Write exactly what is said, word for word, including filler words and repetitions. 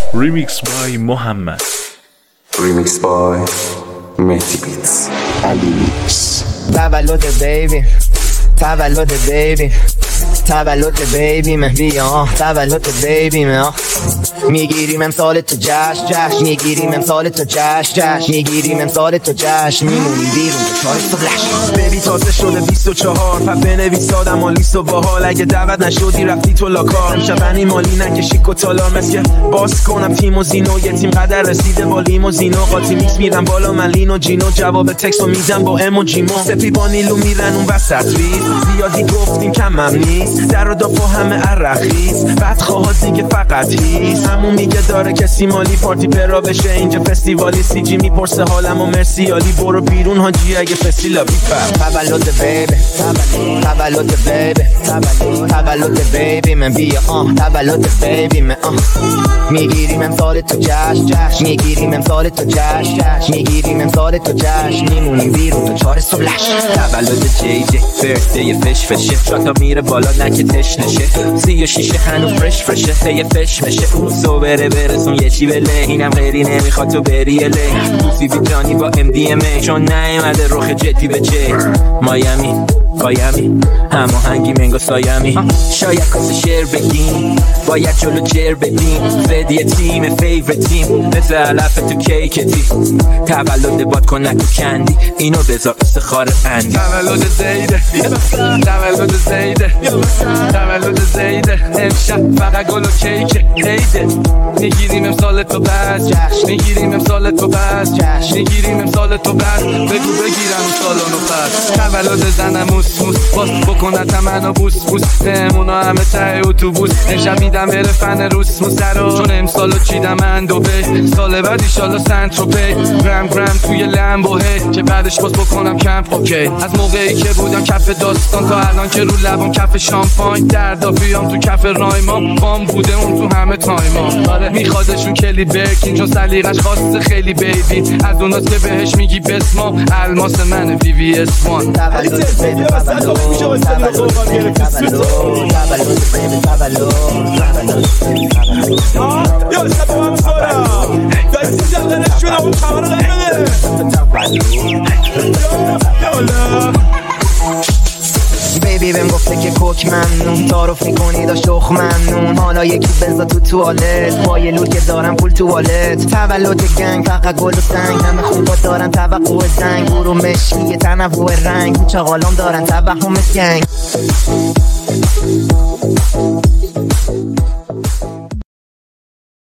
Remix by محمد. Remix by مهدی بیتس. تولد بیبی تولد بیبی تولد بیبی مه بیا تولد بیبی مه میگیریم امسال تو جشن جشن میگیریم امسال تو جشن جشن میگیریم امسال تو جشن میمونیم بیرون به چهار صبح بیبی تازه شده بیست و چهار پس بنویس آدم و لیست و باحال اگه دعوت نشدی رفتی تو لاکار میشه بنی مالی نکشی کتالا مثل باز کنم تیم و زینو یه تیم قدر رسیده با لیم و زینو قاطی میکس میرم بالا من لین و جینو جواب تکس رو میدم با ام و جیمو سپی با نیلو میرن اون وسط ریز زیادی گفتیم کمم نیست در و دافا همه عرقیز بعد خواهد دیگه فقط هیز همون میگه داره کسی مالی پارتی پرا بشه اینجا فستیوالی سی جی میپرسه حالم و مرسی عالی برو بیرون حاجی اگه فستیلا بیپر تولد بیبی تولد بیبی تولد بیبی من بیا آه تولد بیبی من آه میگیریم امسال تو جشن جشن میگیریم امسال تو جشن جشن میگیریم امسال تو جشن میمونیم بیرون تا چهار صبح تولد جی جی برثدی فش فشه شاتا میره بالا نکه تش نشه سی و شیشه هنو فرش فرشه تی فش مشه اون سو بره برسون یه چی بله اینم غیری نمیخواد تو بری اله دوستی بی جانی با ام دی ام ای چون نیومده رخ جدی به جی مایمی قایمی همه هنگی منگو سایمی شاید کسی شعر بگیم باید جلو جر بدیم فدیه تیم فیورت تیم مثل علف تو کیک تیم تولد باد کن نکو کندی اینو بذار استخار اندی تولد زیده تولد زیده تولد زیده امشب فقط گل و کیک عیده میگیریم امسال تو بس میگیریم امسال تو بس میگیریم امسال تو بس بگو بگیرم سالونو پس تولد زنم موس موس باز بکنن تمنا بوس بوس نمونا همه ته اتوبوس امشب میدم بره فن روس موسرو چون امسالو چیدم اندوبه سال بعد ایشالا سنتروپه گرم گرم توی لمبوهه که بعدش باز بکنم کمپ اوکی از موقعی که بودم کف داستان تا الان که رو لبم کف شامپاین دردا بیام تو کف رایما بام بوده اون تو همه تایما آره میخوادشون کلی برکین چون سلیقش خواسته خیلی بیبی از اوناست که بهش میگی بسما الماس من وی وی اس وان تولد بیبی تولد تولد بیبی تولد تولد بیبی تولد یا شب با هم سورا دایی سی جلده نشونه اون خبر رو بده بیبی بهم گفته که کوک ممنون تعارف میکنی دا شخ ممنون حالا یکی بزا تو توالت با یه لور که دارم پول توالت تولد گنگ فقط گل و سنگ همه خوبا دارن توقع زنگ برو مشکی تنوع رنگ چاقالام دارن توهم گنگ